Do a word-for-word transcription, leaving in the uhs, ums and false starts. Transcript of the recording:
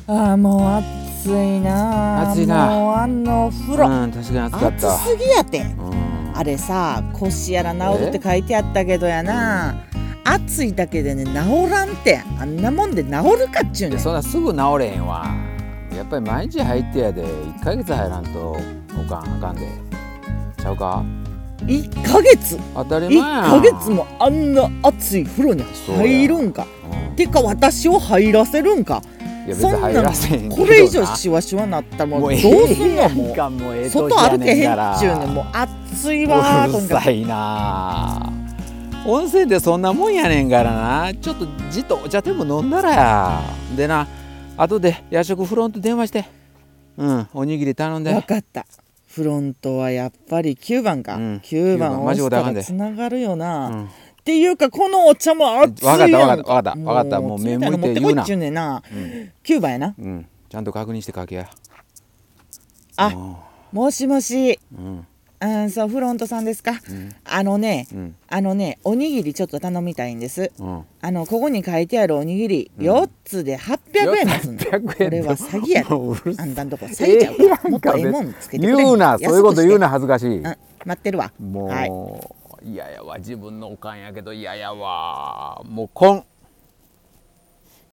ああもう暑いな。 暑いな。 もうあの風呂、 うん、確かに暑かった。 暑すぎやて、 うん、 あれさ腰やら治るって書いてあったけどやな、暑いだけでね治らんて、あんなもんで治るかっちゅうねん。 そんなすぐ治れへんわ。やっぱり毎日入ってやで、いっかげつ入らんとおかんあかんでちゃうか。 いっかげつ当たりいっ前やん。 かげつもあんな暑い風呂に入るんか、 うん、 てか私を入らせるんか。 いや別に入らせへんけどな。 これ以上シワシワなったらもうどうすんの。もうもうええ外年や歩けへんっねんから。 ちゅうねん。もう暑いわー。 うるさいな。温泉ってそんなもんやねんからな。ちょっとじっとお茶でも飲んだらやでな。後で夜食フロント電話して、うんおにぎり頼んで。 分かった。フロントはやっぱりきゅうばんか、うん、きゅうばん押したらつながるよな、うん、っていうかこのお茶も熱いやんか。 分かった分かった分かった分かった。もう目向いて言うな。 っちゅうねんな、うん、きゅうばんやな、 うん、ちゃんと確認して書けや。 あ、もしもし、 うんうん、そうフロントさんですか、うん、あのね、うん、あのねおにぎりちょっと頼みたいんです、うん、あのここに書いてあるおにぎり、うん、よっつではっぴゃくえんですんで、これは詐欺やで。あんたんとこ詐欺ちゃうから、えー、もっとええもんつけてくれ。 言うな、そういうこと言うな、恥ずかしい、うん、 待ってるわ。 もう、 はい、 嫌やわ、自分のおかんやけど嫌やわ。もうこん